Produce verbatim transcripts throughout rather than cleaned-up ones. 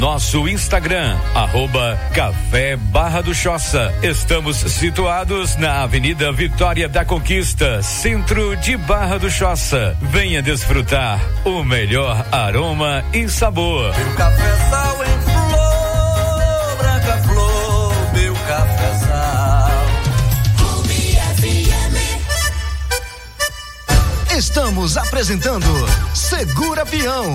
Nosso Instagram, arroba Café Barra do Choça. Estamos situados na Avenida Vitória da Conquista, centro de Barra do Choça. Venha desfrutar o melhor aroma e sabor. Meu cafezal em flor, branca flor, meu cafezal. Estamos apresentando Segura Peão.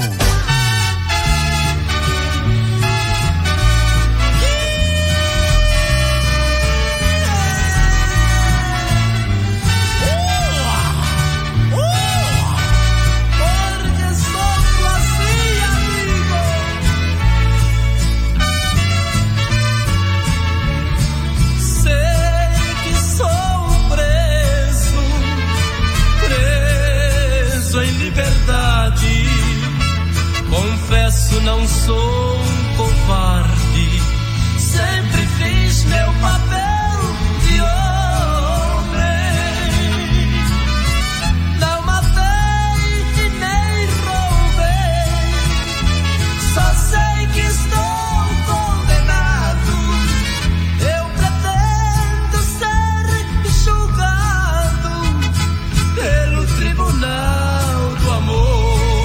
Confesso, não sou um covarde. Sempre fiz meu papel de homem. Não matei e nem roubei. Só sei que estou condenado. Eu pretendo ser julgado pelo tribunal do amor.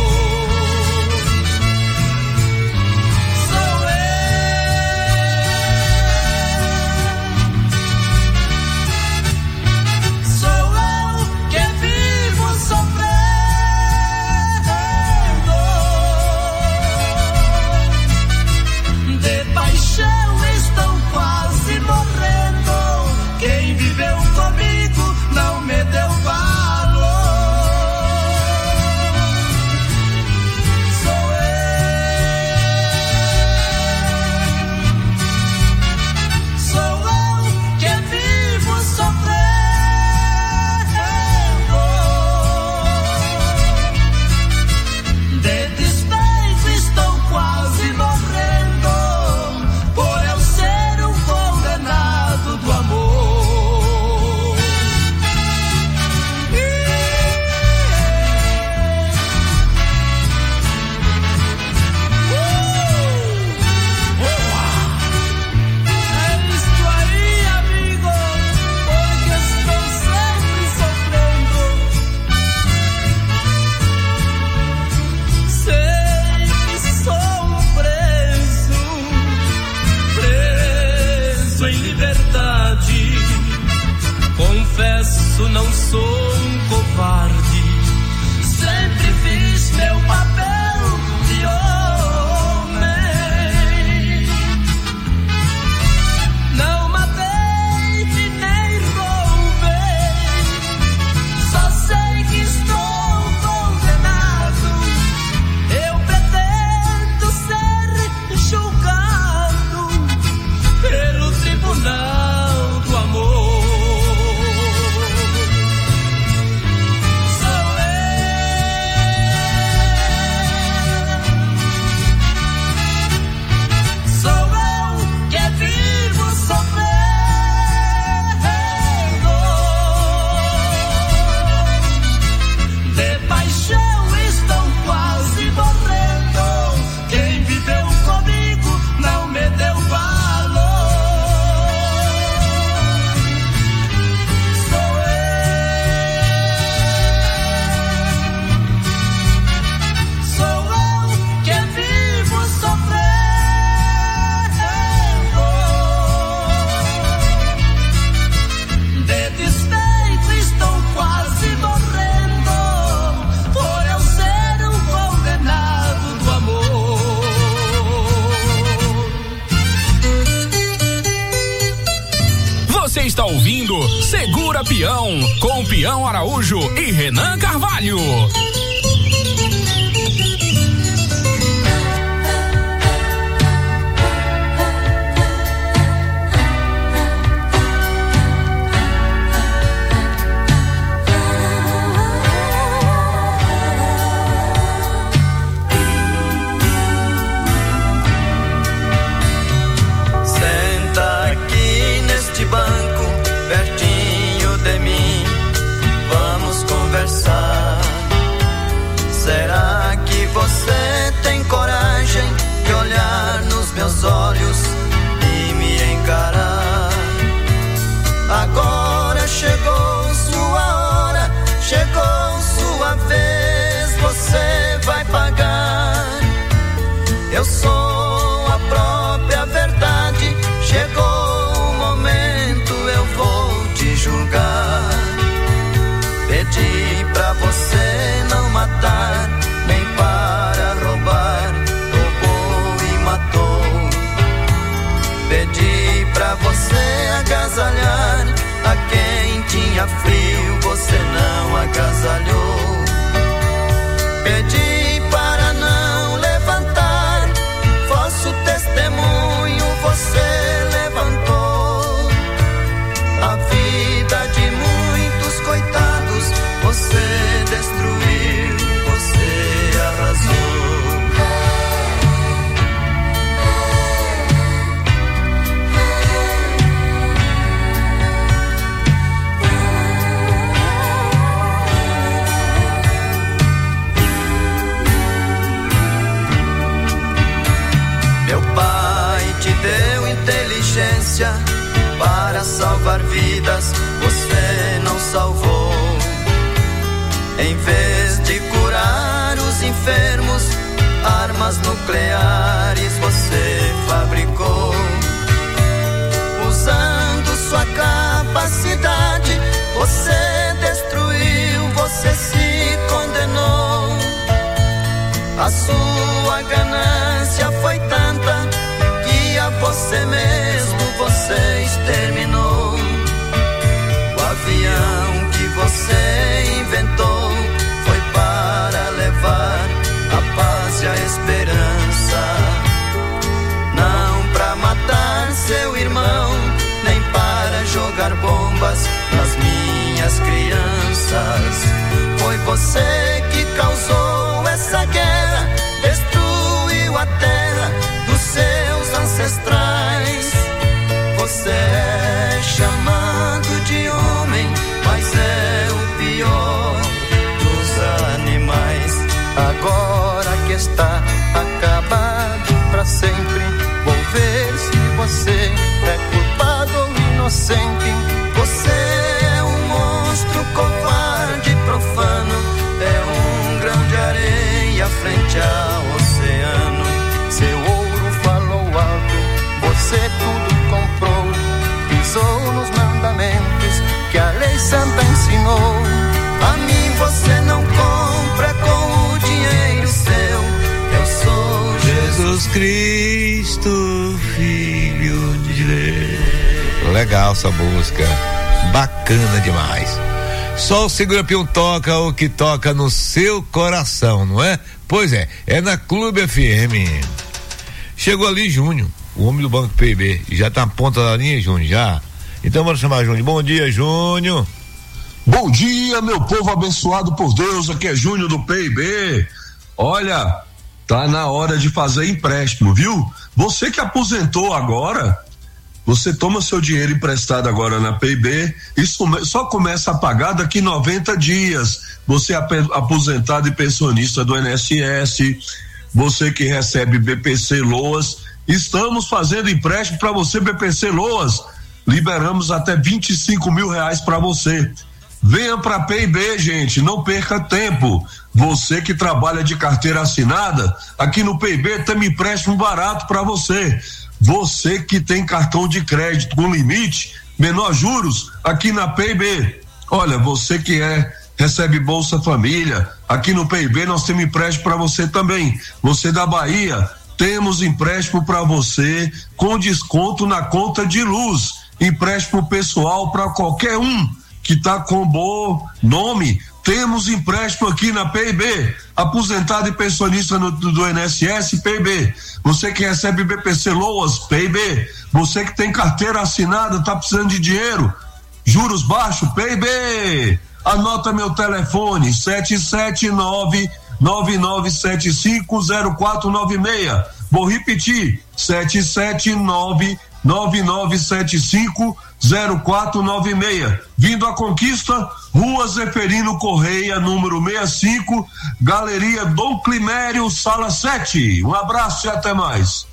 Confesso, não sou um covarde. Sempre fiz meu papel de homem. Não matei e nem roubei. Só sei que estou condenado. Eu pretendo ser julgado pelo tribunal do amor. Você está ouvindo Segura Peão, com Peão Araújo e Renan Carvalho. Banco pertinho de mim, vamos conversar. chegou o momento, eu vou te julgar. Pedi pra você não matar, nem para roubar, roubou e matou. Pedi pra você agasalhar a quem tinha frio, você não agasalhou. Pedi para não levantar falso testemunho, você levantou. A vida de muitos coitados você destruiu, você arrasou. Meu pai te deu inteligência para salvar vidas, você não salvou. Em vez de curar os enfermos, armas nucleares você fabricou. Usando sua capacidade, você destruiu, você se condenou. A sua ganância foi tanta que a você mesmo você exterminou. O avião que você inventou foi para levar a paz e a esperança, não para matar seu irmão, nem para jogar bombas nas minhas crianças. Foi você que causou essa guerra, destruiu a terra dos seus ancestrais. Você é chamado de homem, mas é o pior dos animais. Agora que está acabado pra sempre, vou ver se você é culpado ou inocente. Você é um monstro covarde, profano, é um grão de areia frente ao oceano. Seu ouro falou alto, você tudo comprou, pisou nos mandamentos que a lei santa ensinou. A mim você não compra com o dinheiro seu, eu sou Jesus Cristo, Filho de Deus. Legal essa música, bacana demais. Só o Segura Pião toca o que toca no seu coração, não é? Pois é, é na Clube F M. Chegou ali Júnior, o homem do Banco P I B, já tá na ponta da linha, Júnior, já. Então vamos chamar Júnior. Bom dia, Júnior. Bom dia, meu povo abençoado por Deus, aqui é Júnior do P I B. Olha, tá na hora de fazer empréstimo, viu? Você que aposentou agora, você toma seu dinheiro emprestado agora na P I B, isso só começa a pagar daqui noventa dias. Você é aposentado e pensionista do I N S S, você que recebe B P C Loas, estamos fazendo empréstimo para você, B P C Loas, liberamos até vinte e cinco mil reais para você. Venha para P I B, gente, não perca tempo. Você que trabalha de carteira assinada, aqui no P I B tem empréstimo barato para você. Você que tem cartão de crédito com limite, menor juros, aqui na P I B. Olha, você que é recebe Bolsa Família, aqui no P I B nós temos empréstimo para você também. Você da Bahia, temos empréstimo para você com desconto na conta de luz. Empréstimo pessoal para qualquer um que tá com bom nome. Temos empréstimo aqui na P I B, aposentado e pensionista no, do I N S S, P I B. Você que recebe B P C Loas, P I B. Você que tem carteira assinada, tá precisando de dinheiro, juros baixos, P I B. Anota meu telefone, sete sete nove, nove nove sete cinco, zero quatro nove seis. Vou repetir, sete sete nove, nove nove sete cinco, zero quatro nove seis. Vindo à Conquista, Rua Zeferino Correia, número sessenta e cinco, Galeria Dom Climério, sala sete. Um abraço e até mais.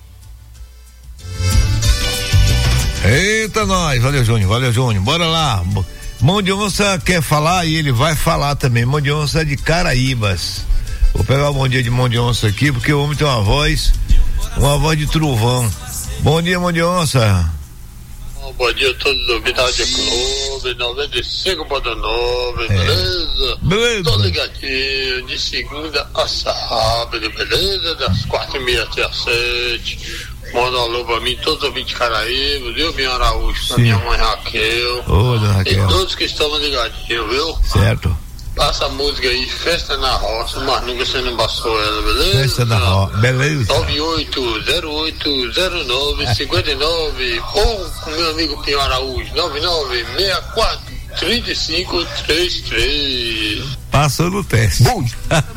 Eita, nós, valeu, Júnior, valeu, Júnior, bora lá. Mão de Onça quer falar e ele vai falar também. Mão de Onça é de Caraíbas. Vou pegar o bom dia de Mão de Onça aqui, porque o homem tem uma voz, uma voz de trovão. Bom dia, Mão de Onça. Bom dia a todos os ouvintes da Rádio Clube, noventa e cinco ponto nove, beleza? Beleza. Tô ligadinho, de segunda a sábado, beleza? Das quatro e meia até as sete. Manda um alô pra mim, todos os ouvintes de Caraíba, viu, Binho Araújo, pra minha mãe Raquel. Ô, dona Raquel. E todos que estão ligadinhos, viu? Certo. Passa a música aí, Festa na Roça, mas nunca você não passou ela, beleza? Festa na Roça, beleza. nove oito zero oito zero nove cinco nove ou com meu amigo Pinho Araújo, nove nove seis quatro três cinco três três. Passou no teste. Bom.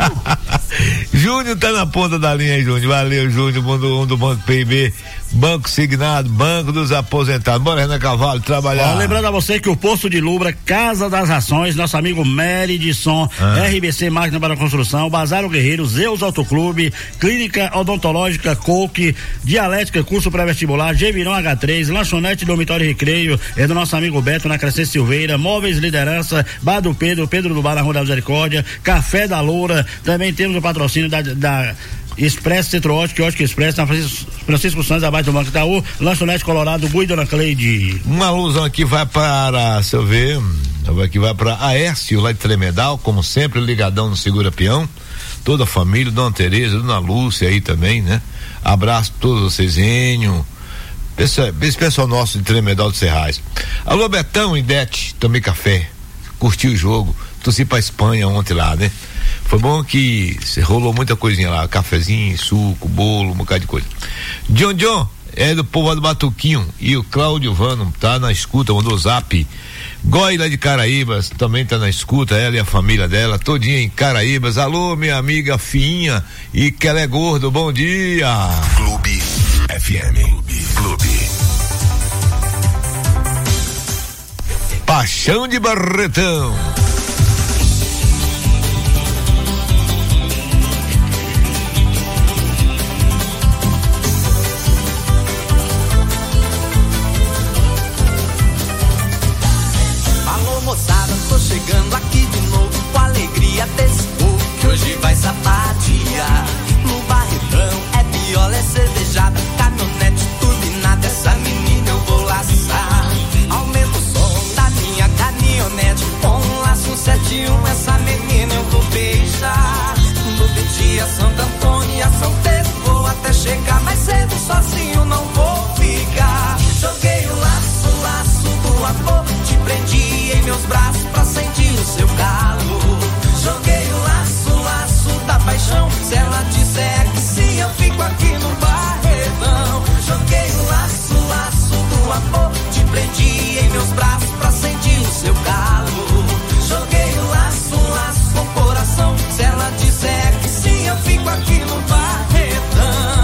Júnior tá na ponta da linha aí, Júnior. Valeu, Júnior, um do, um do Banco P I B, Banco Signado, Banco dos Aposentados. Bora, Renan Carvalho, trabalhar. Ó, lembrando a você que o Posto de Lubra, Casa das Rações, nosso amigo Meridson, ah. R B C Máquina para Construção, Bazar o Guerreiro, Zeus Autoclube, Clínica Odontológica Coque, Dialética, curso pré-vestibular, Gevirão H três, Lanchonete Dormitório e Recreio, é do nosso amigo Beto na Crescente Silveira, Móveis Liderança, Bar do Pedro, Pedro do Bar na Rua da Misericórdia, Café da Loura, também temos o patrocínio da, da Expresso Centro Ótico, Ótico Expresso, na Francisco, Francisco Santos, abaixo do Banco Itaú, Lanchonete Colorado, Gui, Dona Cleide. Uma alusão aqui vai para, se eu ver, aqui vai para Aércio, lá de Tremedal, como sempre, ligadão no Segura Peão, toda a família, Dona Tereza, Dona Lúcia aí também, né? Abraço a todos vocês, Enio, esse pessoal nosso de Tremedal de Serrais. Alô, Betão e Dete, tomei café, curti o jogo, torci pra Espanha ontem lá, né? Foi bom que rolou muita coisinha lá, cafezinho, suco, bolo, um bocado de coisa. John John é do povo do Batuquinho e o Cláudio Vano tá na escuta, mandou o zap. Goi lá de Caraíbas também tá na escuta, ela e a família dela, todinha em Caraíbas. Alô, minha amiga Fiinha e que ela é gordo, bom dia. Clube F M. Clube. Clube. Paixão de Barretão. Tô chegando aqui de novo com a alegria desse povo que hoje vai sapatear. No Barretão é viola, é cervejada, caminhonete, turbinada. Essa menina eu vou laçar. Aumenta o som da minha caminhonete com um laço sete e um. Essa menina eu vou beijar. Vou pedir a Santo Antônio e a São Pedro. Vou até chegar mais cedo, sozinho não vou ficar. Joguei o laço, laço do amor, te prendi em meus braços pra sentir o seu calo. Joguei o laço, laço da paixão. Se ela disser que sim, eu fico aqui no Barretão. Joguei o laço, laço do amor, te prendi em meus braços pra sentir o seu calo. Joguei o laço, laço com o coração. Se ela disser que sim, eu fico aqui no Barretão.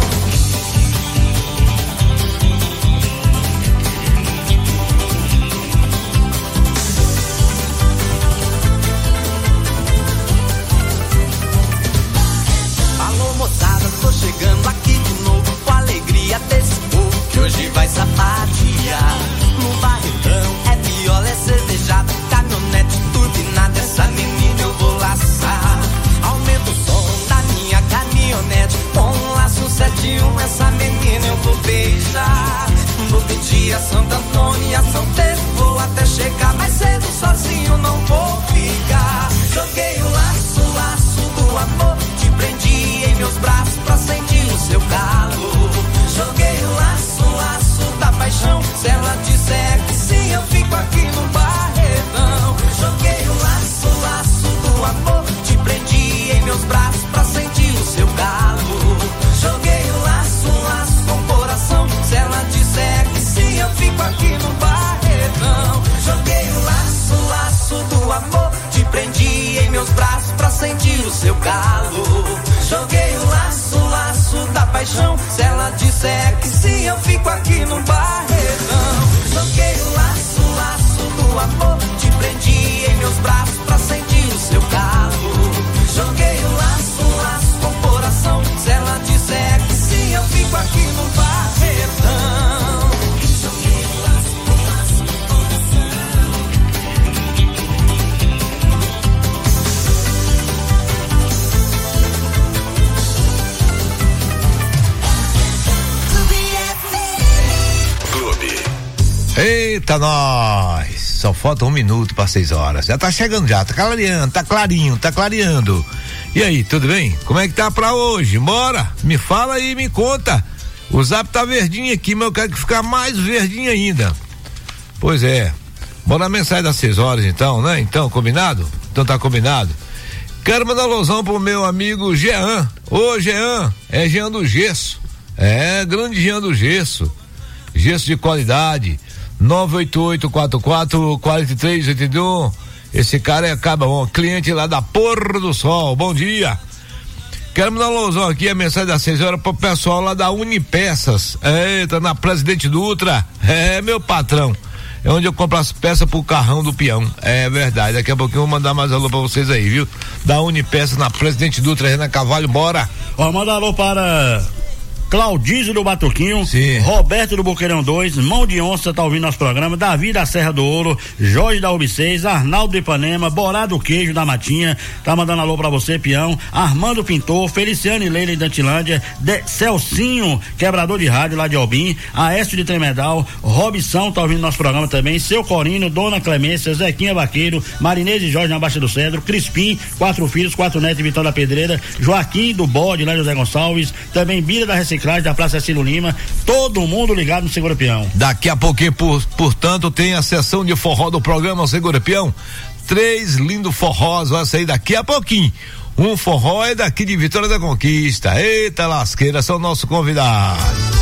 Tô chegando aqui de novo com a alegria desse povo que hoje vai sapatear. No Barretão é viola, é cervejada, caminhonete, turbinada. Essa menina eu vou laçar. Aumenta o som da minha caminhonete com um laço sete e um. Essa menina eu vou beijar. Vou pedir a Santo Antônio e a São Pedro. Vou até chegar mais cedo, sozinho não vou ficar. Joguei o laço, laço do amor, te prendi em meus braços pra sentir o seu calo. Joguei o laço, laço da paixão. Se ela disser que sim, eu fico aqui no Barretão. Joguei o laço, laço do amor, te prendi em meus braços pra sentir o seu calo. Joguei o laço, laço com o coração. Se ela disser que sim, eu fico aqui no Barretão. Joguei o laço, laço do amor, te prendi em meus braços pra sentir o seu calo. Joguei o laço, laço da paixão. Se ela disser que sim, eu fico aqui no Barretão. Joguei o laço, laço do amor, te prendi em meus braços pra sentir o seu calo. Joguei o laço, laço com o coração. Se ela disser que sim, eu fico aqui no Barretão. Joguei o laço, laço com o coração. Clube F Eita, nós! Só falta um minuto para seis horas. Já tá chegando já, tá clareando, tá clarinho, tá clareando. E aí, tudo bem? Como é que tá pra hoje? Bora! Me fala aí, me conta. O zap tá verdinho aqui, mas eu quero que ficar mais verdinho ainda. Pois é. Bora na mensagem das seis horas então, né? Então, combinado? Então tá combinado. Quero mandar alusão pro meu amigo Jean. Ô Jean, é Jean do Gesso. É, grande Jean do Gesso. Gesso de qualidade. nove oito oito quatro quatro quatro três oito um. Esse cara é acaba um cliente lá da Porra do Sol. Bom dia. Quero mandar um alusão aqui, a mensagem das seis horas pro pessoal lá da Unipeças. Eita, na Presidente Dutra. É, meu patrão. É onde eu compro as peças pro carrão do peão. É verdade. Daqui a pouquinho eu vou mandar mais alô pra vocês aí, viu? Da Unipeças na Presidente Dutra, Renan Carvalho, bora. Ó, manda alô para Claudísio do Batuquinho, sim. Roberto do Boqueirão dois, Mão de Onça tá ouvindo nosso programa, Davi da Serra do Ouro, Jorge da U B seis, Arnaldo do Ipanema, Borá do Queijo da Matinha, tá mandando alô pra você, peão, Armando Pintor, Feliciano e Leila da Antilândia, de Celcinho, quebrador de rádio lá de Albim, Aécio de Tremedal, Robson tá ouvindo nosso programa também, Seu Corino, Dona Clemência, Zequinha Vaqueiro, Marinês e Jorge na Baixa do Cedro, Crispim, quatro filhos, quatro netos de Vitória da Pedreira, Joaquim do Bode, lá José Gonçalves, também Bira da Reciclagem da Praça Ciro Lima, todo mundo ligado no Segura Peão. Daqui a pouquinho, por, portanto, tem a sessão de forró do programa Segura Peão. Três lindos forrós vai sair daqui a pouquinho. Um forró é daqui de Vitória da Conquista. Eita lasqueira, são nosso convidado.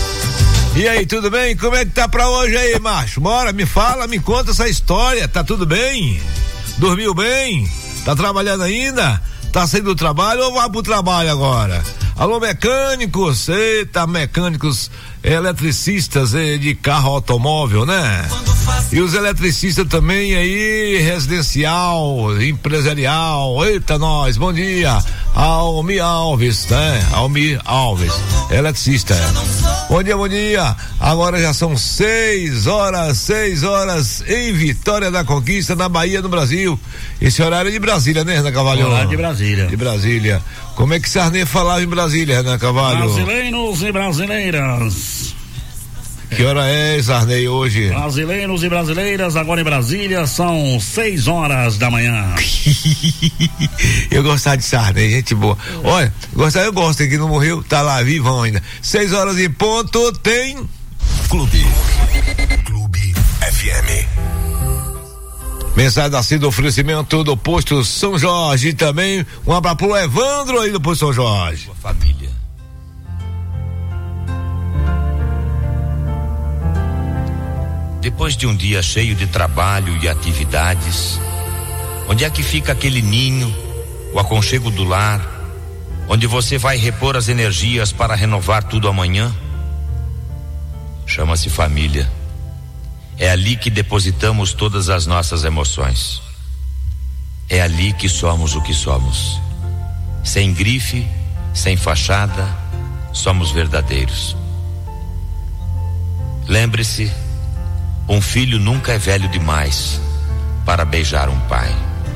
E aí, tudo bem? Como é que tá pra hoje aí, macho? Bora, me fala, me conta essa história. Tá tudo bem? Dormiu bem? Tá trabalhando ainda? Tá saindo do trabalho ou vai pro trabalho agora? Alô, mecânicos, eita, mecânicos, eletricistas eh, de carro automóvel, né? E os eletricistas também aí, residencial, empresarial, eita nós, bom dia, Almi Alves, né? Almi Alves, eletricista. Bom dia, bom dia, agora já são seis horas, seis horas em Vitória da Conquista, na Bahia, no Brasil. Esse horário é de Brasília, né, Renan Carvalho? Horário de Brasília. De Brasília. Como é que Sarney falava em Brasília, Renan Carvalho? Brasileiros e brasileiras. Que hora é, Sarney, hoje? Brasileiros e brasileiras, agora em Brasília, são seis horas da manhã. Eu gostava de Sarney, gente boa. Olha, gostar, eu gosto, que não morreu, tá lá, vivão ainda. Seis horas e ponto, tem... Clube. Clube F M. Mensagem da Cida, oferecimento do posto São Jorge também. Um abraço pro Evandro aí do posto São Jorge. Sua família. Depois de um dia cheio de trabalho e atividades, onde é que fica aquele ninho, o aconchego do lar, onde você vai repor as energias para renovar tudo amanhã? Chama-se família. É ali que depositamos todas as nossas emoções. É ali que somos o que somos. Sem grife, sem fachada, somos verdadeiros. Lembre-se, um filho nunca é velho demais para beijar um pai.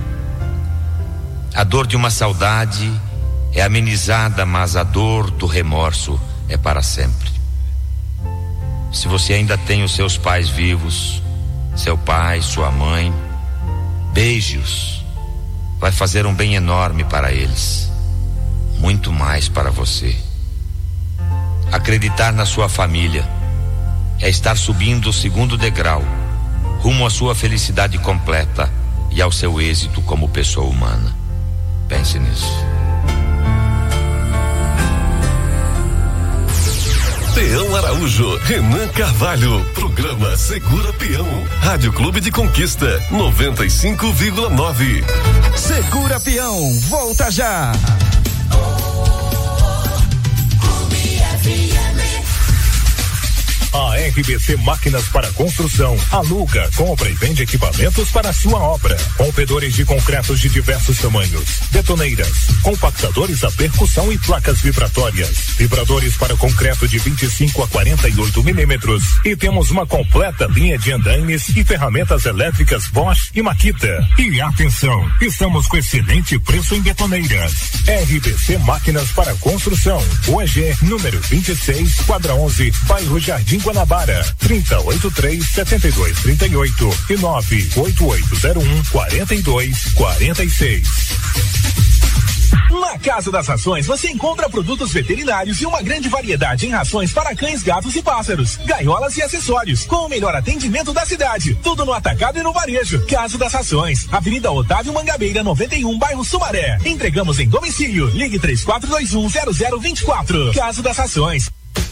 A dor de uma saudade é amenizada, mas a dor do remorso é para sempre. Se você ainda tem os seus pais vivos, seu pai, sua mãe, beije-os. Vai fazer um bem enorme para eles, muito mais para você. Acreditar na sua família é estar subindo o segundo degrau, rumo à sua felicidade completa e ao seu êxito como pessoa humana. Pense nisso. Peão Araújo, Renan Carvalho, programa Segura Peão, Rádio Clube de Conquista, noventa e cinco vírgula nove. Segura Peão, volta já. A R B C Máquinas para Construção aluga, compra e vende equipamentos para a sua obra. Rompedores de concretos de diversos tamanhos, betoneiras, compactadores a percussão e placas vibratórias, vibradores para concreto de vinte e cinco a quarenta e oito milímetros. E temos uma completa linha de andaimes e ferramentas elétricas Bosch e Makita. E atenção, estamos com excelente preço em betoneiras. R B C Máquinas para Construção, U E G número vinte e seis, quadra onze, bairro Jardim Guanabara. Samara. trinta, oitenta e três, setenta e dois, trinta e oito e nove oito oito zero um, quarenta e dois, quarenta e seis. Na Casa das Rações você encontra produtos veterinários e uma grande variedade em rações para cães, gatos e pássaros, gaiolas e acessórios, com o melhor atendimento da cidade. Tudo no atacado e no varejo. Casa das Rações, Avenida Otávio Mangabeira, noventa e um, bairro Sumaré. Entregamos em domicílio. Ligue três quatro dois um, zero zero dois quatro. Casa das Rações.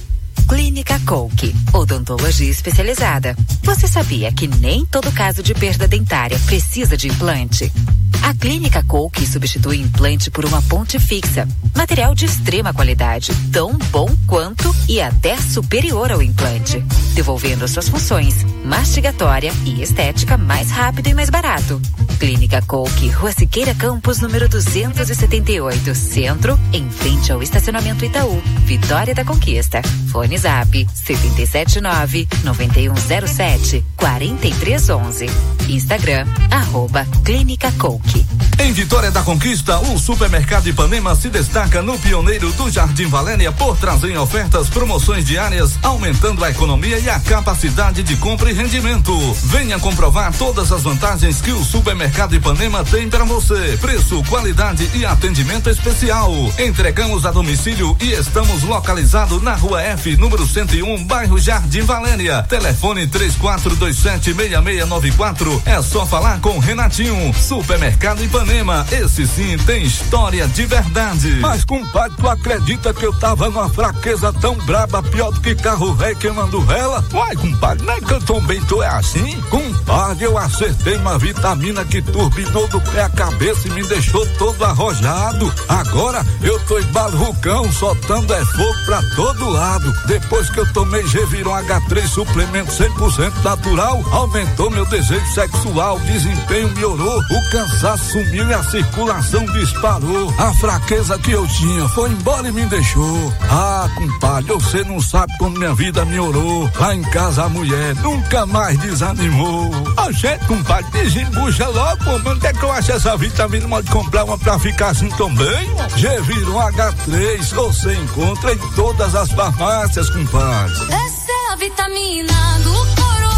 Clínica Coke, odontologia especializada. Você sabia que nem todo caso de perda dentária precisa de implante? A Clínica Coke substitui implante por uma ponte fixa, material de extrema qualidade, tão bom quanto e até superior ao implante, devolvendo suas funções mastigatória e estética mais rápido e mais barato. Clínica Coke, Rua Siqueira Campos, número duzentos e setenta e oito, Centro, em frente ao estacionamento Itaú, Vitória da Conquista. Fone Zap sete sete nove, nove um zero sete, quatro três um um. Instagram, arroba Clínica Coke. Em Vitória da Conquista, o Supermercado Ipanema se destaca no pioneiro do Jardim Valéria por trazer ofertas, promoções diárias, aumentando a economia e a capacidade de compra e rendimento. Venha comprovar todas as vantagens que o Supermercado Ipanema tem para você. Preço, qualidade e atendimento especial. Entregamos a domicílio e estamos localizados na Rua F, número cento e um, bairro Jardim Valéria. Telefone três quatro dois sete, seis seis nove quatro. É só falar com Renatinho. Supermercado Ipanema, esse sim tem história de verdade. Mas, compadre, tu acredita que eu tava numa fraqueza tão braba, pior do que carro velho queimando vela? Uai, compadre, não é que eu também tô é assim? Compadre, eu acertei uma vitamina que turbinou do pé à cabeça e me deixou todo arrojado. Agora eu tô igual Rucão, soltando é fogo pra todo lado. Depois que eu tomei Geviron H três, suplemento cem por cento natural, aumentou meu desejo sexual, o desempenho melhorou, o cansaço sumiu e a circulação disparou. A fraqueza que eu tinha foi embora e me deixou. Ah, compadre, você não sabe como minha vida melhorou. Lá em casa a mulher nunca mais desanimou. A gente, compadre, desembucha logo, pô, onde é que eu acho essa vitamina? Pode comprar uma pra ficar assim também? Geviron H três, você encontra em todas as farmácias, compadre. Essa é a vitamina do Coroa.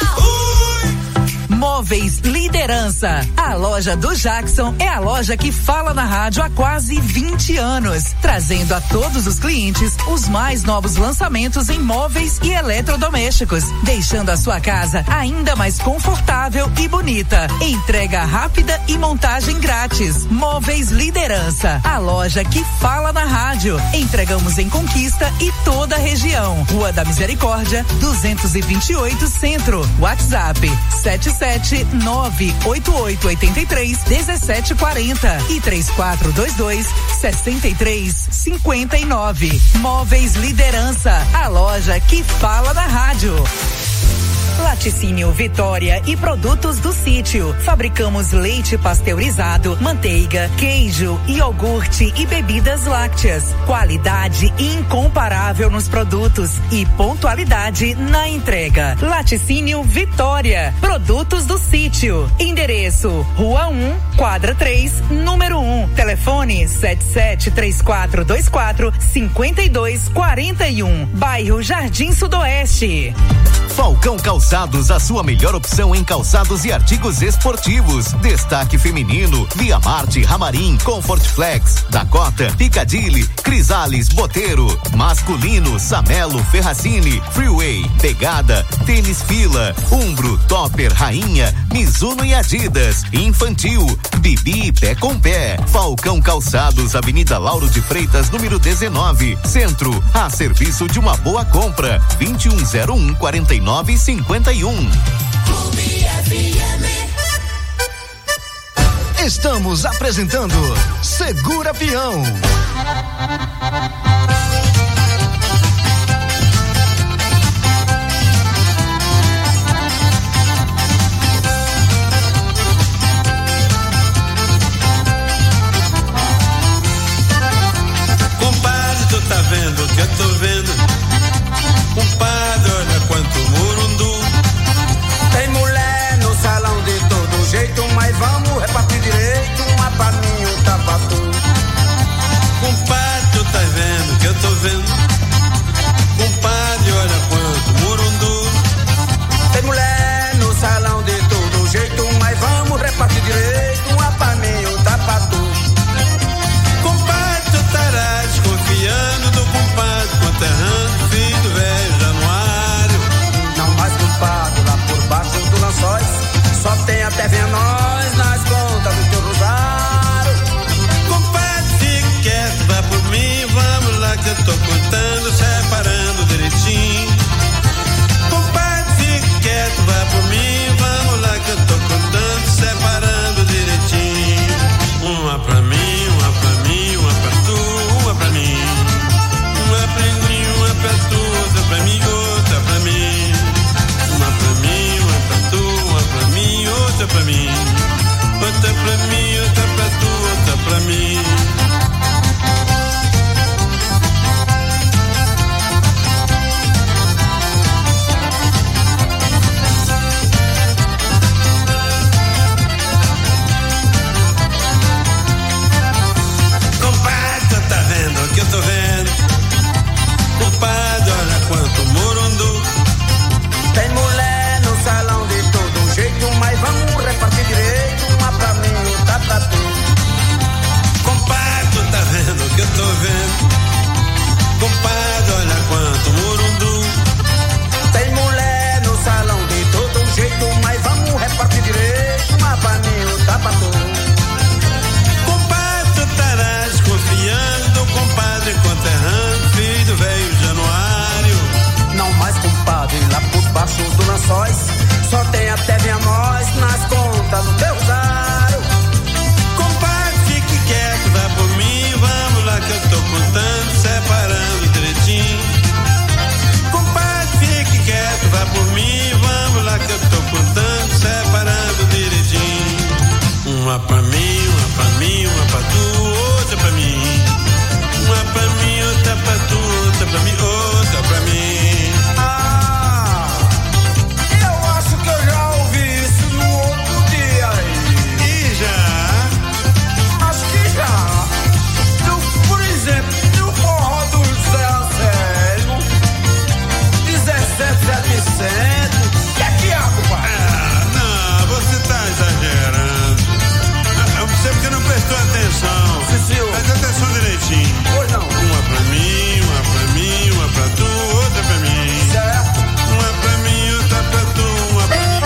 Móveis Liderança. A loja do Jackson é a loja que fala na rádio há quase vinte anos, trazendo a todos os clientes os mais novos lançamentos em móveis e eletrodomésticos, deixando a sua casa ainda mais confortável e bonita. Entrega rápida e montagem grátis. Móveis Liderança, a loja que fala na rádio. Entregamos em Conquista e toda a região. Rua da Misericórdia, duzentos e vinte e oito, Centro. WhatsApp sete sete nove oito oito oito três um sete quatro zero e três quatro dois dois seis três cinco nove. Móveis Liderança, a loja que fala na rádio. Laticínio Vitória e produtos do sítio. Fabricamos leite pasteurizado, manteiga, queijo, iogurte e bebidas lácteas. Qualidade incomparável nos produtos e pontualidade na entrega. Laticínio Vitória, produtos do sítio. Endereço: Rua um, quadra três, número um. Telefone sete sete três quatro dois quatro cinco dois quatro um. Bairro Jardim Sudoeste. Falcão Calçados, a sua melhor opção em calçados e artigos esportivos. Destaque feminino: Via Marte, Ramarim, Comfort Flex, Dakota, Piccadilly, Crisales, Boteiro. Masculino: Samelo, Ferracini, Freeway, Pegada, Tênis Fila, Umbro, Topper, Rainha, Mizuno e Adidas. Infantil: Bibi, Pé com Pé. Falcão Calçados, Avenida Lauro de Freitas, número dezenove, Centro, a serviço de uma boa compra. vinte e um zero um, quarenta e nove cinquenta e um. Estamos apresentando Segura Peão. Compadre, tu tá vendo o que eu tô vendo? Compadre, olha quanto murundu. Tem mulher no salão de todo jeito, mas vamos repartir direito, uma pra mim, outra pra tu. Compadre, tu tá vendo cento. Que é que há, compadre? Ah, não, você tá exagerando. Ah, você porque não prestou atenção. Sim, senhor. Presta atenção direitinho. Pois não. Uma pra mim, uma pra mim, uma pra tu, outra pra mim. Certo. Uma pra mim, outra pra tu, uma pra mim.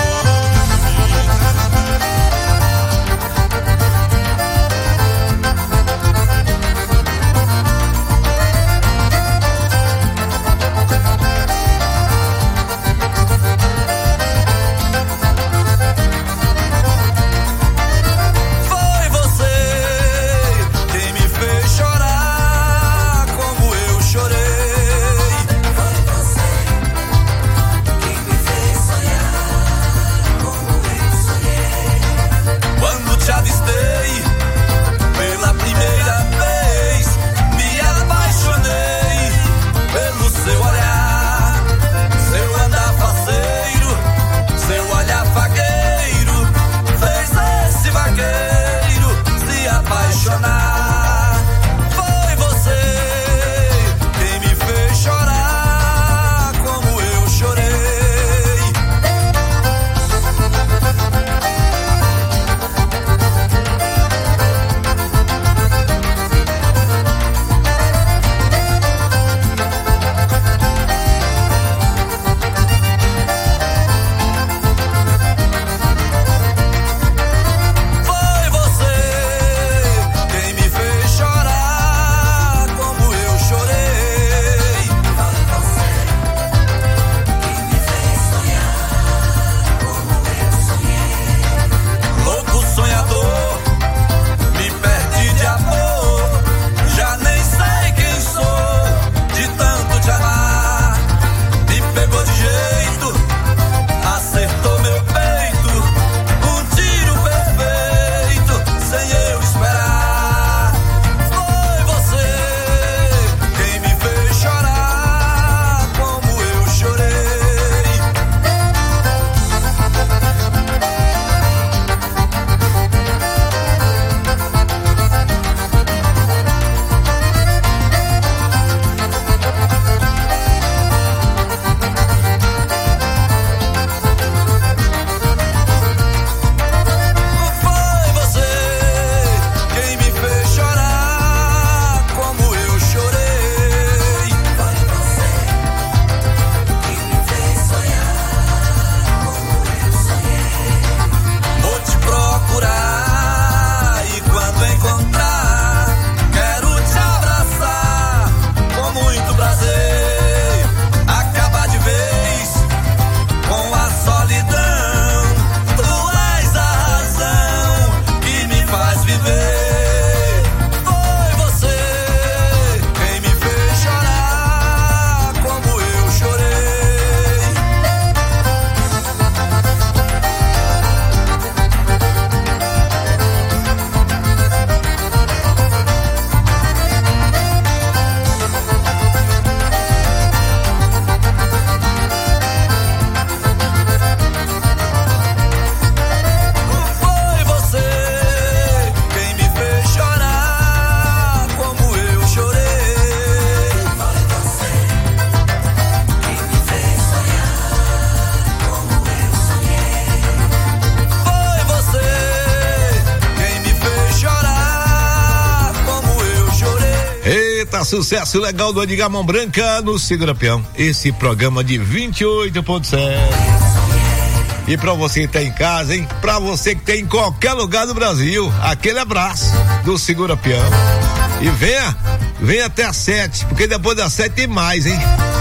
Sucesso legal do Edgar Mão Branca no Segura Peão. Esse programa de vinte e oito ponto sete. E pra você que tá em casa, hein? Pra você que tem em qualquer lugar do Brasil, aquele abraço do Segura Peão. E venha, venha até às sete, porque depois das sete tem mais, hein?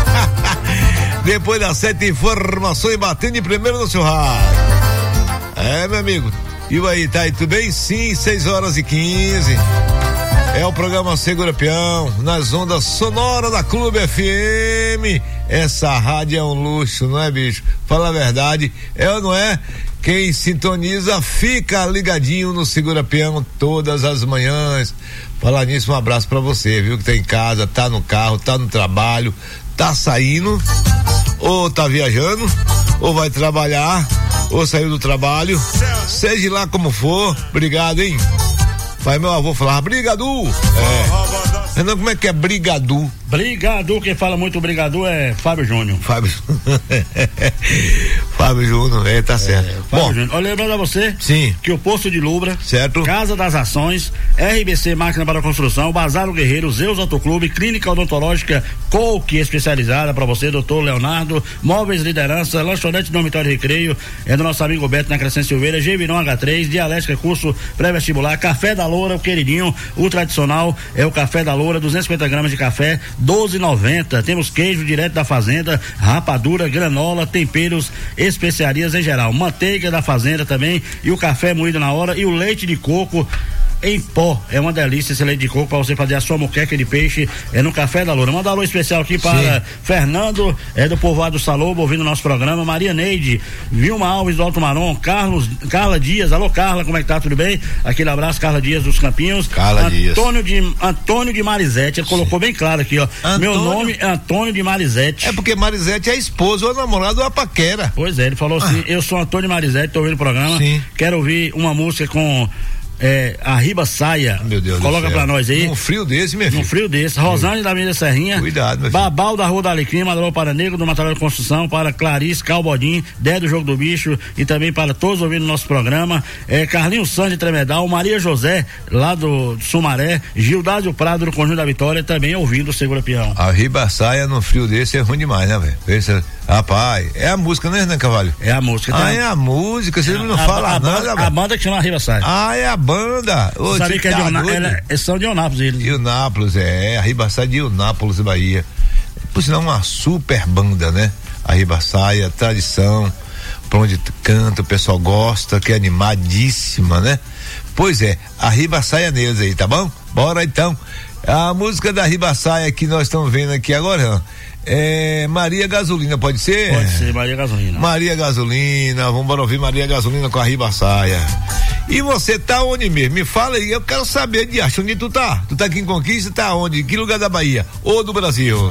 Depois das sete, informações batendo em primeiro no seu rádio. É, meu amigo. E aí, tá aí, tudo bem? Sim, seis horas e quinze. É o programa Segura Peão, nas ondas sonoras da Clube F M. Essa rádio é um luxo, não é, bicho? Fala a verdade, é ou não é? Quem sintoniza fica ligadinho no Segura Peão todas as manhãs. Falar nisso, um abraço pra você, viu? Que tá em casa, tá no carro, tá no trabalho, tá saindo, ou tá viajando, ou vai trabalhar, ou saiu do trabalho. Seja lá como for, obrigado, hein? Vai meu avô falar, brigadu. É. Renan, como é que é Brigadu? Brigadu, quem fala muito Brigadu é Fábio Júnior. Fábio Fábio Júnior, é, tá certo. É, Bom, Júnior, olha, lembrando a você sim. que o Posto de Lubra, certo. Casa das Ações, R B C Máquina para Construção, Bazar o Guerreiro, Zeus Autoclube, Clínica Odontológica Coke especializada para você, doutor Leonardo, Móveis Liderança, Lanchonete Dormitório Recreio, é do nosso amigo Beto na Crescente Silveira, Gevirão H três, Dialética Curso Pré-Vestibular, Café da Loura, o queridinho, o tradicional é o Café da Loura, duzentos e cinquenta gramas de café, doze e noventa. Temos queijo direto da fazenda, rapadura, granola, temperos, especiarias em geral, manteiga da fazenda também e o café moído na hora e o leite de coco em pó, é uma delícia esse leite de coco para você fazer a sua moqueca de peixe, é no Café da Loura. Manda alô especial aqui para sim. Fernando, é do povoado Salobo, ouvindo o nosso programa, Maria Neide, Vilma Alves do Alto Marom, Carlos, Carla Dias, alô Carla, como é que tá, tudo bem? Aquele abraço, Carla Dias dos Campinhos. Carla Antônio Dias. de Antônio de Marizete, ele sim. colocou bem claro aqui, ó, Antônio... meu nome é Antônio de Marizete. É porque Marizete é a esposa ou a namorada ou a paquera. Pois é, ele falou assim, ah. eu sou Antônio de Marizete, tô ouvindo o programa, sim. quero ouvir uma música com É, a Riba Saia. Meu Deus coloca do céu. Pra nós aí. Um frio desse, minha filha. Um frio desse. Rosane da Avenida Serrinha. Cuidado, meu filho. Babal da Rua da Alecrim, Madalô para Negro do Material de Construção, para Clarice Calbodim, Dé do Jogo do Bicho e também para todos ouvindo o nosso programa. É, Carlinhos Santos de Tremedal, Maria José, lá do, do Sumaré, Gildásio Prado do Conjunto da Vitória, também ouvindo o Segura Peão. A Riba Saia no frio desse é ruim demais, né, velho? Rapaz, é a música, né, Renan Cavalho? É a música. Ah, é a música, você é, não a, fala a, nada, velho. A banda que chama Riba Saia. Ah, é a banda. Você sabe que é de Eunápolis, ela, eles são de Eunápolis, eles. Eunápolis, é, a Riba Saia de Eunápolis, Bahia. Por sinal, uma super banda, né? A Riba Saia, tradição, pra onde canta, o pessoal gosta, que é animadíssima, né? Pois é, a Riba Saia neles aí, tá bom? Bora então. A música da Riba Saia que nós estamos vendo aqui agora, é Maria Gasolina, pode ser? Pode ser, Maria Gasolina. Maria Gasolina, vamos ouvir Maria Gasolina com a Riba Saia. E você tá onde mesmo? Me fala aí, eu quero saber de acho onde tu tá. Tu tá aqui em Conquista, tá onde? Que lugar da Bahia? Ou do Brasil?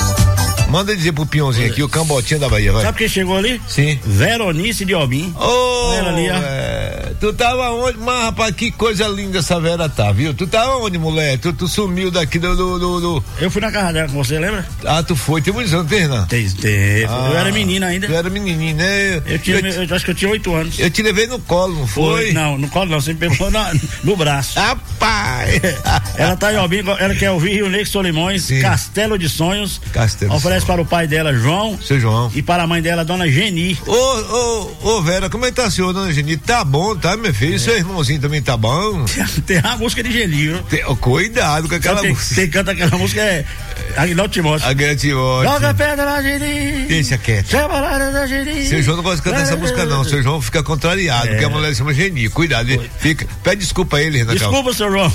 Manda dizer pro peãozinho aqui, o Cambotinha da Bahia, vai. Sabe quem chegou ali? Sim. Veronice de Albim. Ô, ela ali, ó. É, tu tava onde? Mas, rapaz, que coisa linda essa Vera tá, viu? Tu tava onde, moleque? Tu, tu sumiu daqui do, do, do, do... Eu fui na casa dela com você, lembra? Ah, tu foi. Tem muitos anos, tem, não? Tem, tem. Ah, eu era menina ainda. Tu era menininha, né? Eu, tinha, eu, eu acho que eu tinha oito anos. Eu te levei no colo, não foi? foi? Não, no colo não, você me pegou na, no braço. Rapaz! Ela tá em Albim, ela quer ouvir Rio Negro Solimões, sim. Castelo de Sonhos. Castelo Oferece para o pai dela, João. Seu João. E para a mãe dela, dona Geni. Ô, ô, ô, Vera, como é que tá a senhora, dona Geni? Tá bom, tá, meu filho? É. Seu irmãozinho também tá bom? Tem a música de Geni, viu? Tem, oh, cuidado com aquela quem, música. Quem canta aquela música é Aguinaldo Timóteo. Aguinaldo Timóteo. Joga pedra na Geni. Deixa quieto. Chama lá da Geni. Seu João não gosta de cantar essa música, não. Seu João fica contrariado, é. porque a mulher se chama Geni. Cuidado, ele fica. Pede desculpa a ele, Renan. Desculpa, seu João.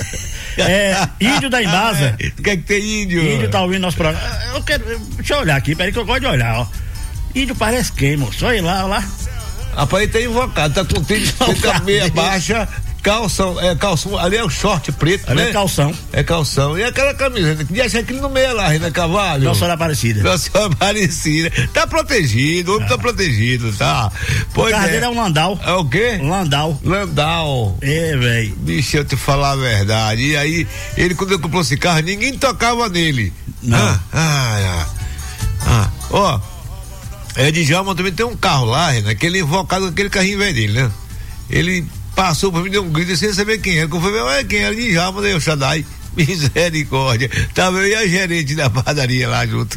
É, índio da Embasa. O que é que tem índio? Índio tá ouvindo nosso programa. Eu quero, deixa eu olhar aqui, peraí que eu gosto de olhar, ó. Índio parece quem, moço? Só ir lá, olha lá. Rapaz, ele tá invocado, tá com tênis, tá meia baixa, calção, é calção, ali é o short preto, ali né? é calção. É calção. E aquela camiseta, que dia é aquele no meio lá, Renan Cavalho? Nossa Senhora Aparecida. Nossa Senhora Aparecida. Tá protegido, o homem tá protegido, tá? Pois o carro dele é um Landau. É o quê? Um Landau. Landau. É, velho. Deixa eu te falar a verdade. E aí, ele quando ele comprou esse carro, ninguém tocava nele. Não. Ah, ah, ah. Ó, é de Djalma também tem um carro lá, Renan, que ele invocado com aquele carrinho velho dele, né? Ele passou pra mim, deu um grito sem saber quem era. Quando eu falei, ué, quem era? De Djalma, daí o Shaddai. Misericórdia. Tava eu e a gerente da padaria lá junto.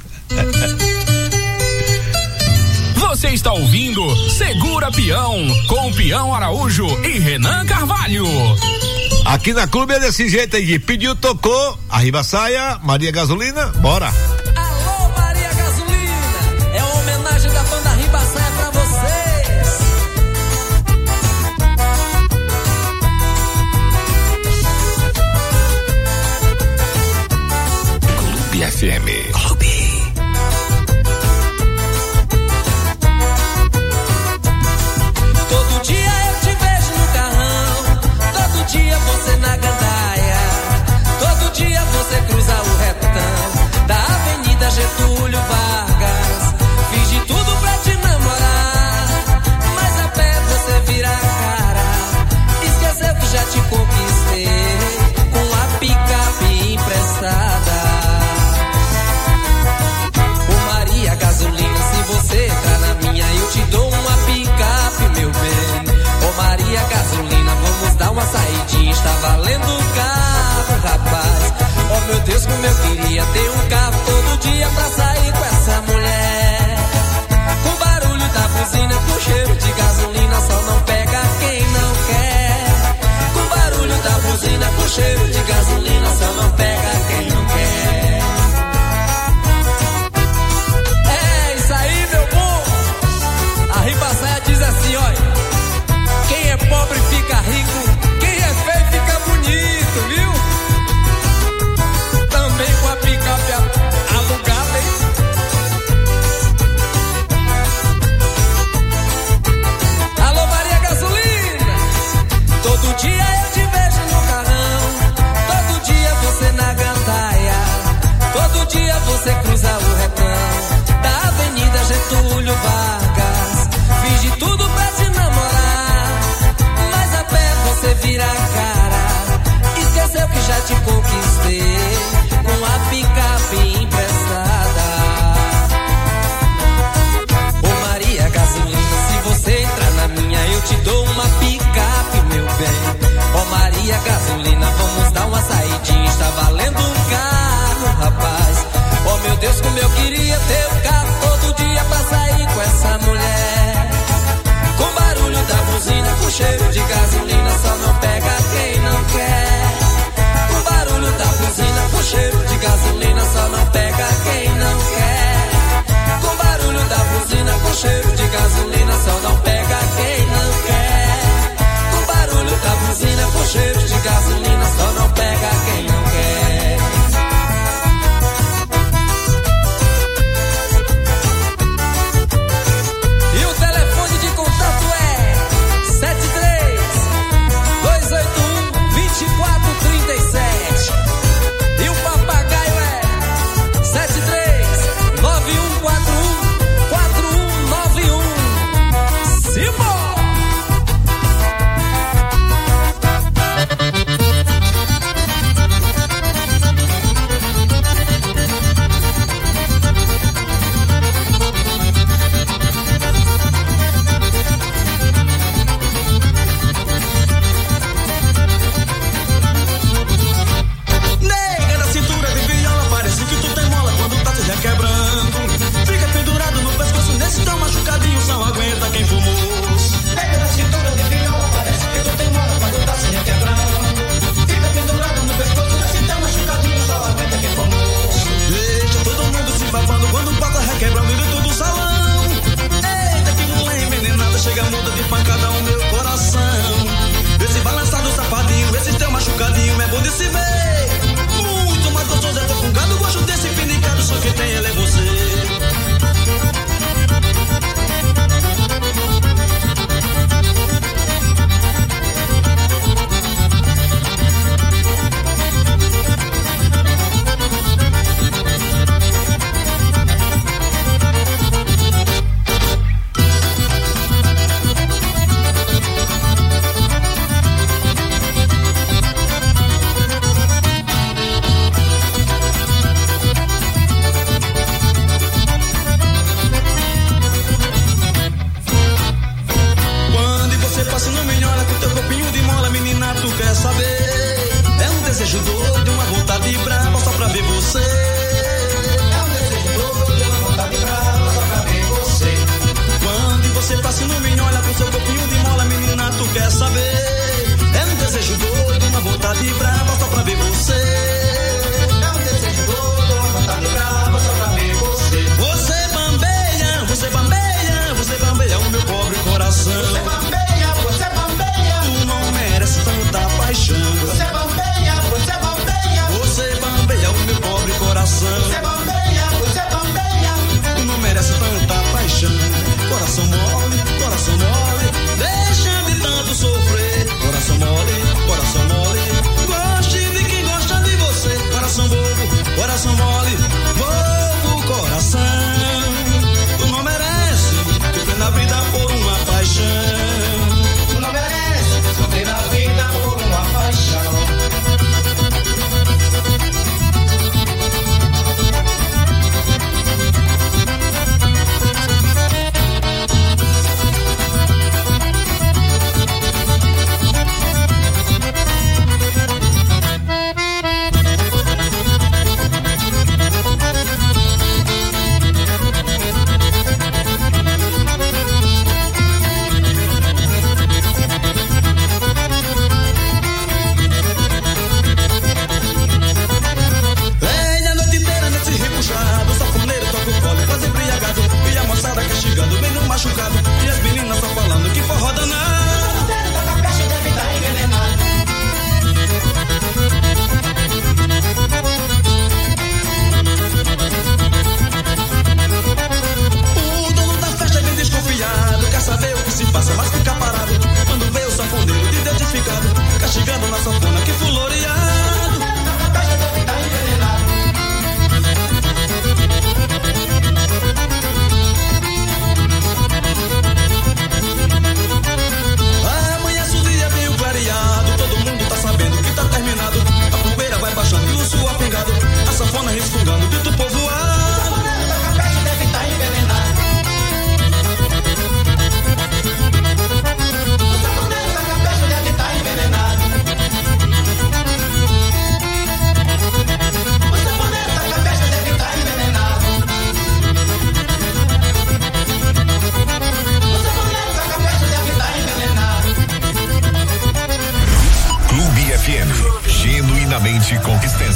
Você está ouvindo Segura Peão, com Peão Araújo e Renan Carvalho. Aqui na Clube é desse jeito aí, pediu, tocou, a Riba Saia, Maria Gasolina, bora. Alô, Maria Gasolina, é uma homenagem da banda Riba Saia pra vocês. Clube F M. Clube. Todo dia eu te vejo no carrão, todo dia você na gandaia, todo dia você cruza o retão da avenida. queria ter um carro todo dia pra sair com essa mulher. Com barulho da buzina, com cheiro de gasolina, só não pega quem não quer. Com barulho da buzina, com cheiro de gasolina, só não pega quem não quer. É isso aí, meu povo. A Ribaçaia diz assim, olha, quem é pobre fica rico, quem é feio fica bonito, viu? Também com a picape alugada, hein? Alô, Maria Gasolina, todo dia eu te vejo no carrão,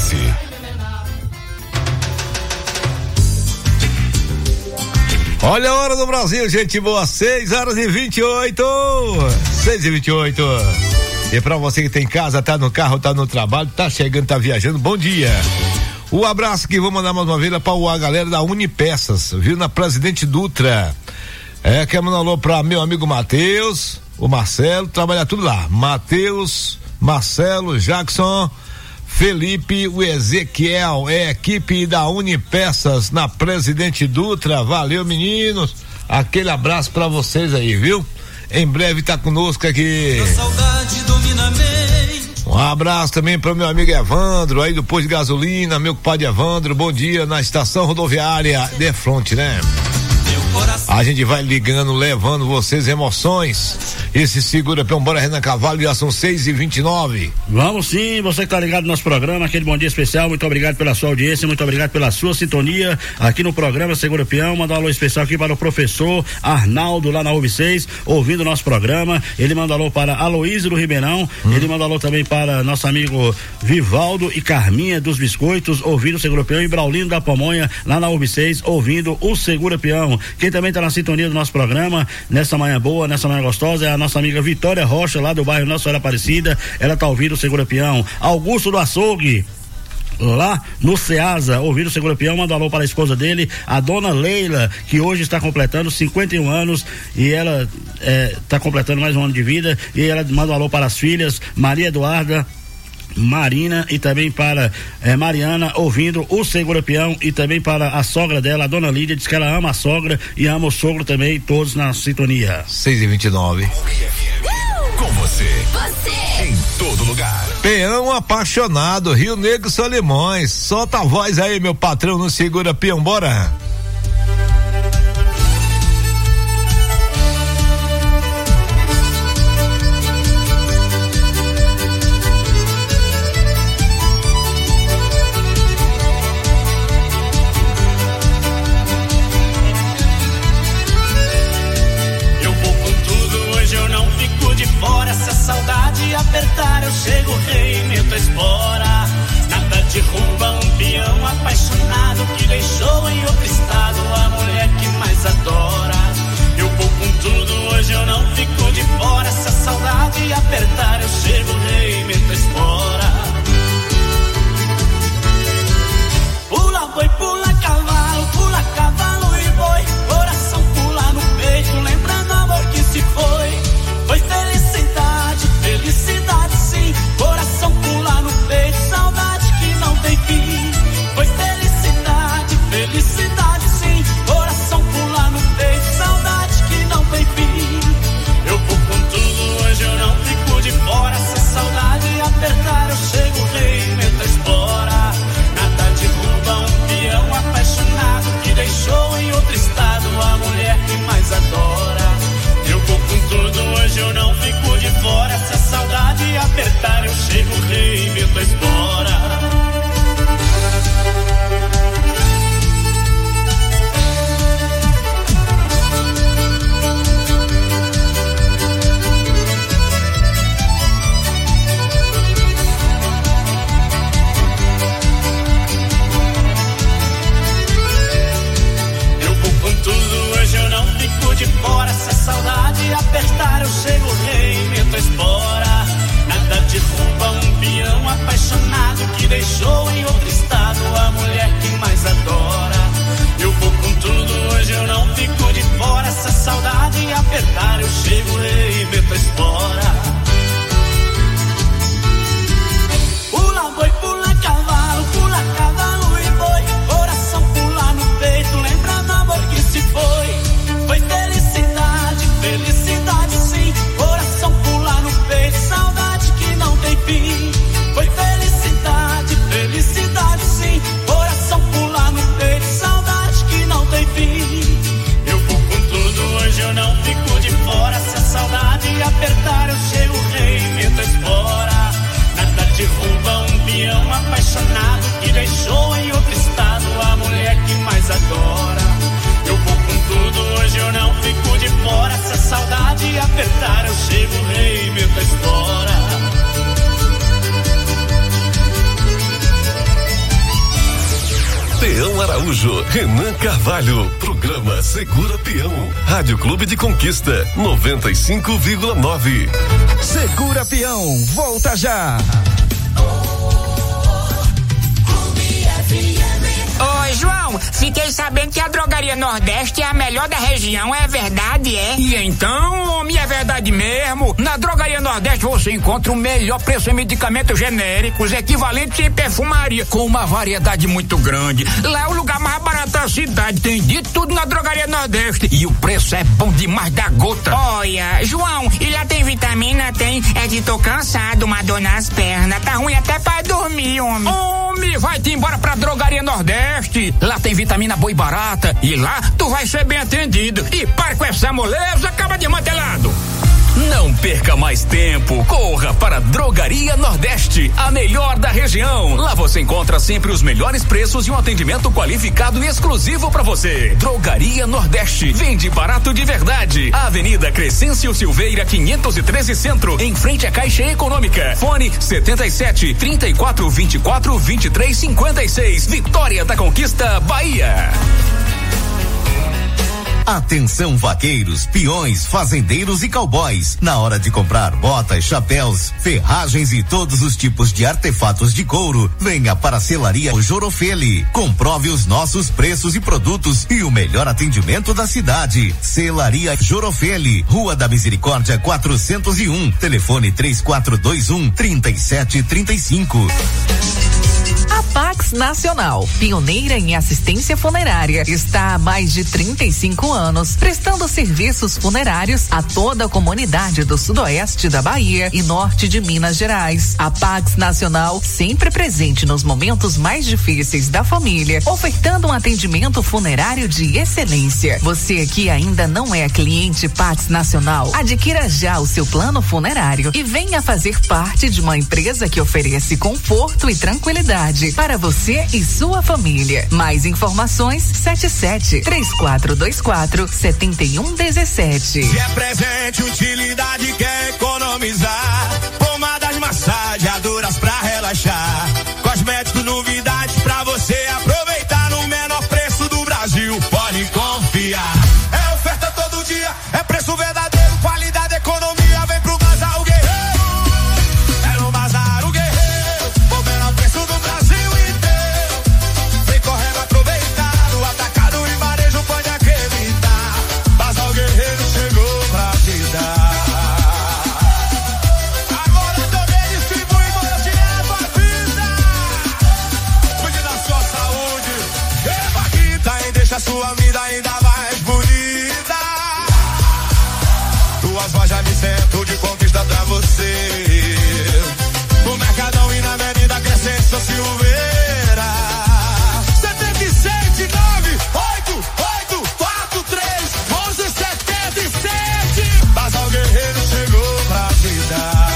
S. Olha a hora do Brasil, gente boa, seis horas e vinte e oito. seis e vinte e oito. E pra você que tem casa, tá no carro, tá no trabalho, tá chegando, tá viajando, bom dia. O abraço que vou mandar mais uma vez para a galera da Unipeças, viu? Na Presidente Dutra. É, quer mandar um alô pra meu amigo Matheus, o Marcelo, trabalha tudo lá. Matheus, Marcelo, Jackson, Felipe, o Ezequiel, é a equipe da Unipeças na Presidente Dutra. Valeu, meninos. Aquele abraço pra vocês aí, viu? Em breve tá conosco aqui. A saudade domina a mente. Um abraço também para meu amigo Evandro, aí do posto de gasolina, meu compadre Evandro, bom dia, na estação rodoviária de fronte, né? A gente vai ligando, levando vocês emoções. Esse segura pão, bora Renan Carvalho, já são seis e vinte e nove. Vamos sim, você que tá ligado no nosso programa, aquele bom dia especial, muito obrigado pela sua audiência, muito obrigado pela sua sintonia aqui no programa Segura Peão. Mandar um alô especial aqui para o professor Arnaldo lá na U B seis, ouvindo o nosso programa. Ele manda alô para Aloísio do Ribeirão, hum. ele manda alô também para nosso amigo Vivaldo e Carminha dos Biscoitos, ouvindo o Segura Peão, e Braulino da Pamonha lá na U B seis, ouvindo o Segura Peão. Quem também está na sintonia do nosso programa nessa manhã boa, nessa manhã gostosa, é a nossa amiga Vitória Rocha, lá do bairro Nossa Senhora Aparecida. Ela tá ouvindo o Segura Peão. Augusto do Açougue, lá no Ceasa, ouvindo o Segura Peão, manda um alô para a esposa dele, a dona Leila, que hoje está completando cinquenta e um anos, e ela está é, completando mais um ano de vida, e ela manda um alô para as filhas Maria Eduarda, Marina, e também para eh, Mariana, ouvindo o Segura Peão, e também para a sogra dela, a dona Lídia, diz que ela ama a sogra e ama o sogro também, todos na sintonia. seis e vinte e nove. Com você. Você. Em todo lugar. Peão apaixonado, Rio Negro Solimões. Solta a voz aí, meu patrão, no Segura Peão, bora. Apertar, eu chego, rei, meto a espora. Nada derruba um peão apaixonado que deixou em outro estado a mulher que mais adora. Eu vou com tudo, hoje eu não fico de fora. Se a saudade apertar, eu chego, rei, meto a espora. Pula boi, pula cavalo, pula cavalo e boi. Coração pula no peito, lembrando amor que se foi. Foi felicidade, felicidade sim. Coração pula no peito, saudade que não tem fim. Foi felicidade, felicidade sim. Coração pula no peito, saudade que não tem fim. Eu vou com tudo, hoje eu não fico de Araújo, Renan Carvalho, programa Segura Peão, Rádio Clube de Conquista, noventa e cinco vírgula nove. Segura Peão, volta já. Oi, João, fiquei sabendo que a Drogaria Nordeste é a melhor da região, é verdade, é? E então, homem, é verdade mesmo. Na Drogaria Nordeste você encontra o melhor preço em medicamentos genéricos, equivalentes em perfumaria, com uma variedade muito grande. Lá é o lugar mais barato da cidade, tem de tudo na Drogaria Nordeste. E o preço é bom demais da gota. Olha, João, e lá tem vitamina? Tem, é de tô cansado, uma dor nas pernas, tá ruim até pra dormir, homem. Homem, vai-te embora pra Drogaria Nordeste. Lá tem vitamina boa e barata e lá tu vai ser bem atendido. E para com essa moleza, acaba de mantelado. Não perca mais tempo, corra para Drogaria Nordeste, a melhor da região. Lá você encontra sempre os melhores preços e um atendimento qualificado e exclusivo para você. Drogaria Nordeste, vende barato de verdade. Avenida Crescêncio Silveira quinhentos e treze Centro, em frente à Caixa Econômica. Fone setenta e sete, trinta e quatro, vinte e quatro, vinte e três, cinquenta e seis. Vitória da Conquista, Bahia. Atenção vaqueiros, peões, fazendeiros e cowboys. Na hora de comprar botas, chapéus, ferragens e todos os tipos de artefatos de couro, venha para a Selaria Jorofeli. Comprove os nossos preços e produtos e o melhor atendimento da cidade. Selaria Jorofeli, Rua da Misericórdia quatrocentos e um, telefone três quatro dois um, três sete três cinco. A Pax Nacional, pioneira em assistência funerária, está há mais de trinta e cinco anos prestando serviços funerários a toda a comunidade do sudoeste da Bahia e norte de Minas Gerais. A Pax Nacional, sempre presente nos momentos mais difíceis da família, ofertando um atendimento funerário de excelência. Você que ainda não é cliente Pax Nacional, adquira já o seu plano funerário e venha fazer parte de uma empresa que oferece conforto e tranquilidade para você e sua família. Mais informações sete sete, três quatro dois quatro, sete um um sete. Se é presente, utilidade, quer economizar. Pomadas, massageadoras pra relaxar. Cosméticos, novidades pra você aproveitar no menor preço do Brasil. Pode confiar. É oferta todo dia, é preço verdadeiro, qualidade, economia. Vem pro Bazar o Guerreiro. É no Bazar o Guerreiro, o menor preço do Brasil. Sua vida ainda mais bonita. Duas lojas me centro de conquista pra você. No Mercadão e na Avenida Crescente, São Silveira. Setenta e sete, nove, oito, oito, quatro, três, onze, setenta e sete. Bazar Guerreiro chegou pra vida.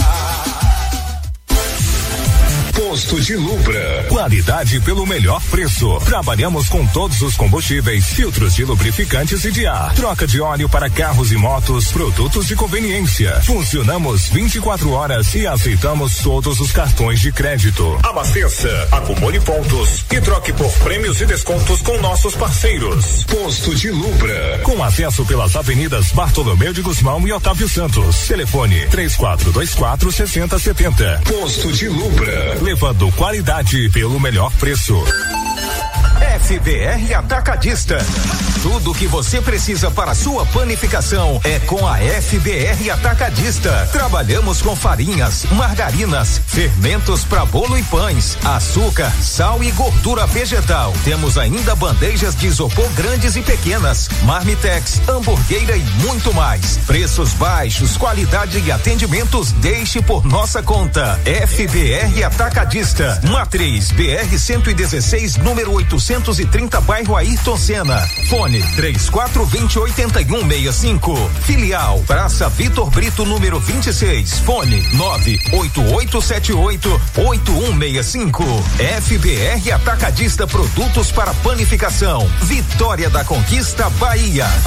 Posto de Lubra. Qualidade pelo melhor preço. Trabalhamos com todos os combustíveis, filtros de lubrificantes e de ar. Troca de óleo para carros e motos, produtos de conveniência. Funcionamos vinte e quatro horas e aceitamos todos os cartões de crédito. Abasteça, acumule pontos e troque por prêmios e descontos com nossos parceiros. Posto de Lubra. Com acesso pelas avenidas Bartolomeu de Gusmão e Otávio Santos. Telefone três quatro dois quatro, seis zero sete zero. Posto de Lubra. Levando qualidade pelo melhor preço. F B R Atacadista. Tudo o que você precisa para sua panificação é com a F B R Atacadista. Trabalhamos com farinhas, margarinas, fermentos para bolo e pães, açúcar, sal e gordura vegetal. Temos ainda bandejas de isopor grandes e pequenas, marmitex, hamburgueira e muito mais. Preços baixos, qualidade e atendimentos, deixe por nossa conta. F B R Atacadista. Matriz B R cento e dezesseis, número oitocentos e trinta, bairro Ayrton Senna. Fone três quatro dois zero, oito um seis cinco. Filial Praça Vitor Brito, número vinte e seis. Fone nove oito oito sete oito, oito um seis cinco. F B R Atacadista, produtos para panificação. Vitória da Conquista, Bahia.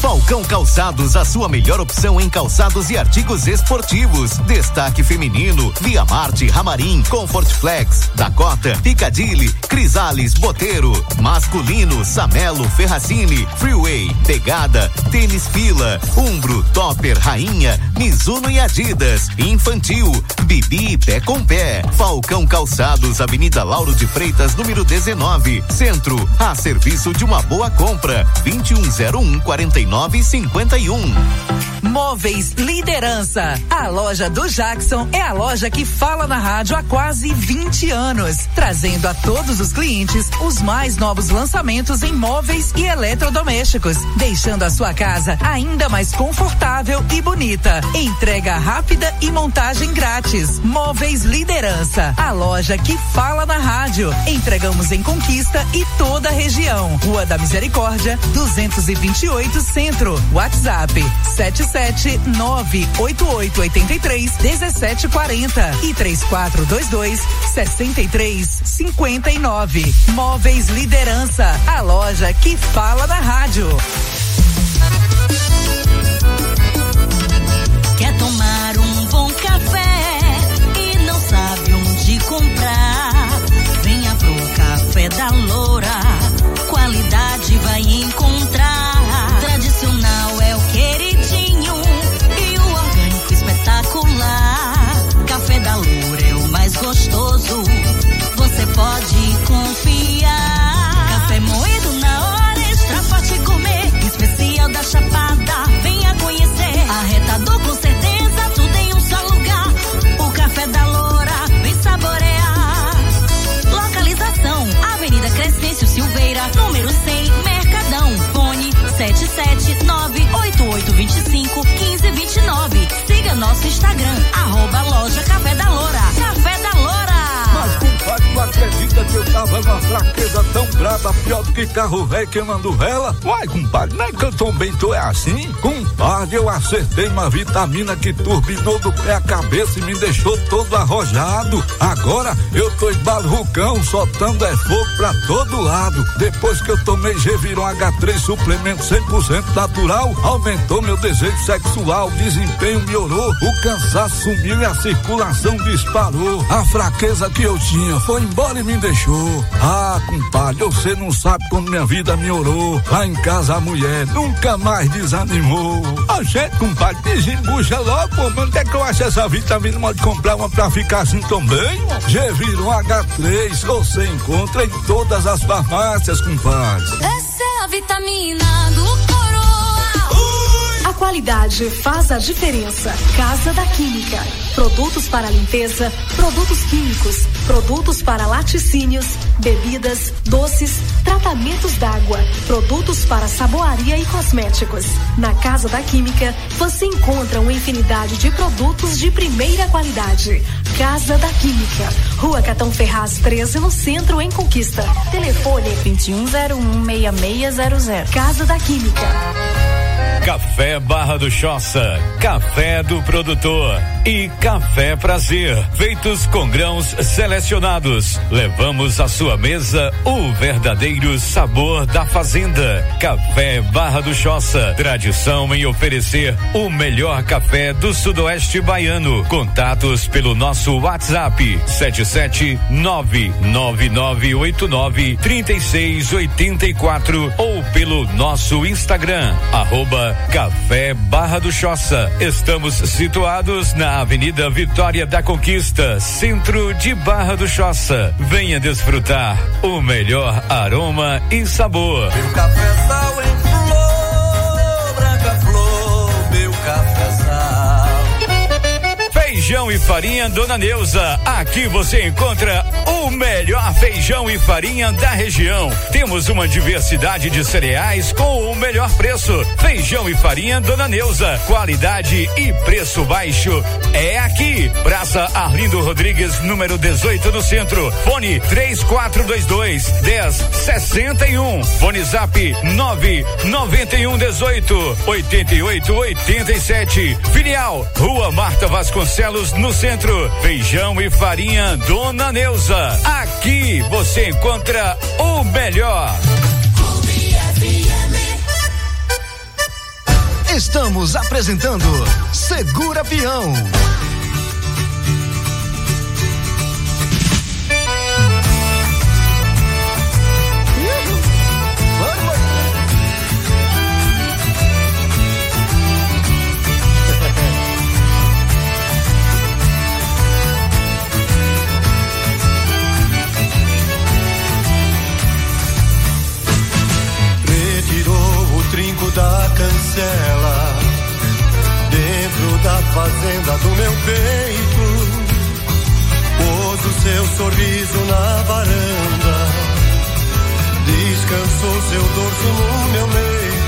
Falcão Calçados, a sua melhor opção em calçados e artigos esportivos. Destaque feminino, Via Marte, Ramarim, Comfort Flex, Dakota, Piccadilly, Crisales, Boteiro. Masculino, Samelo, Ferracini, Freeway, Pegada, Tênis Fila, Umbro, Topper, Rainha, Mizuno e Adidas. Infantil, Bibi Pé com Pé. Falcão Calçados, Avenida Lauro de Freitas, número dezenove, Centro, a serviço de uma boa compra. vinte e um zero um, quarenta e nove, cinquenta e um. Móveis Liderança. A loja do Jackson é a loja que fala na rádio há quase vinte anos, trazendo a todos os clientes os mais novos lançamentos em móveis e eletrodomésticos, deixando a sua casa ainda mais confortável e bonita. Entrega rápida e montagem grátis. Móveis Liderança, a loja que fala na rádio. Entregamos em Conquista e toda a região. Rua da Misericórdia, duzentos e vinte e oito, Centro. WhatsApp sete sete nove oito oito oito três um sete quatro zero e três quatro dois dois sessenta e três cinquenta e nove. Móveis Liderança, a loja que fala na rádio. Quer tomar um bom café e não sabe onde comprar? Venha pro Café da Loura, qualidade vai encontrar. Tradicional é o queridinho e o orgânico espetacular. Café da Loura é o mais gostoso, você pode confiar. Café moído na hora, extra forte gourmet, especial da Chapada, venha conhecer. Arretador com certeza, tudo em um só lugar. O Café da Loura, vem saborear. Localização, Avenida Crescêncio Silveira, número cem, Mercadão. Fone sete sete nove oito oito dois cinco um cinco dois nove. Siga nosso Instagram, arroba loja Café da Loura. Café da Loura. Mas compadre, tu acredita que eu tava numa fraqueza tão braba, pior do que carro velho queimando vela? Uai, compadre, não é que eu também tô é assim? Compadre, eu acertei uma vitamina que turbinou do pé à cabeça e me deixou todo arrojado. Agora eu tô embalucão, soltando é fogo pra todo lado. Depois que eu tomei Geviron H três, suplemento cem por cento natural, aumentou meu desejo sexual, desempenho melhorou, o cansaço sumiu e a circulação disparou. A fraqueza que eu tinha foi embora e me deixou. Ah, compadre, você não sabe como minha vida melhorou. Lá em casa a mulher nunca mais desanimou. A gente, compadre, desembucha logo, pô, onde é que eu acho essa vitamina? Pode comprar uma pra ficar assim também? Geviron H três, você encontra em todas as farmácias, compadre. Essa é a vitamina do Coroa. Uh! A qualidade faz a diferença. Casa da Química. Produtos para limpeza, produtos químicos, produtos para laticínios, bebidas, doces, tratamentos d'água, produtos para saboaria e cosméticos. Na Casa da Química, você encontra uma infinidade de produtos de primeira qualidade. Casa da Química, Rua Catão Ferraz treze, no centro, em Conquista. Telefone vinte e um zero um, seis seis zero zero. Casa da Química. Café Barra do Choça, café do produtor e Café Prazer, feitos com grãos selecionados. Levamos à sua mesa o verdadeiro sabor da fazenda. Café Barra do Choça, tradição em oferecer o melhor café do sudoeste baiano. Contatos pelo nosso WhatsApp sete sete nove nove nove oito nove três seis oito quatro ou pelo nosso Instagram, arroba Café Barra do Choça. Estamos situados na Avenida Vitória da Conquista, centro de Barra do Choça. Venha desfrutar o melhor aroma e sabor. Meu cafezal em flor, branca flor, meu cafezal. Feijão e farinha Dona Neuza. Aqui você encontra o melhor feijão e farinha da região. Temos uma diversidade de cereais com o melhor preço. Feijão e farinha Dona Neuza. Qualidade e preço baixo é aqui. Praça Arlindo Rodrigues, número dezoito, no centro. Fone três quatro dois dois, um zero seis um. Fone Zap nove nove um dezoito oitenta e oito oitenta e sete. Filial Rua Marta Vasconcelos, no centro. Feijão e farinha Dona Neuza. Aqui você encontra o melhor. Estamos apresentando Segura Peão. Trinco da cancela dentro da fazenda do meu peito, pôs o seu sorriso na varanda, descansou seu dorso no meu leito.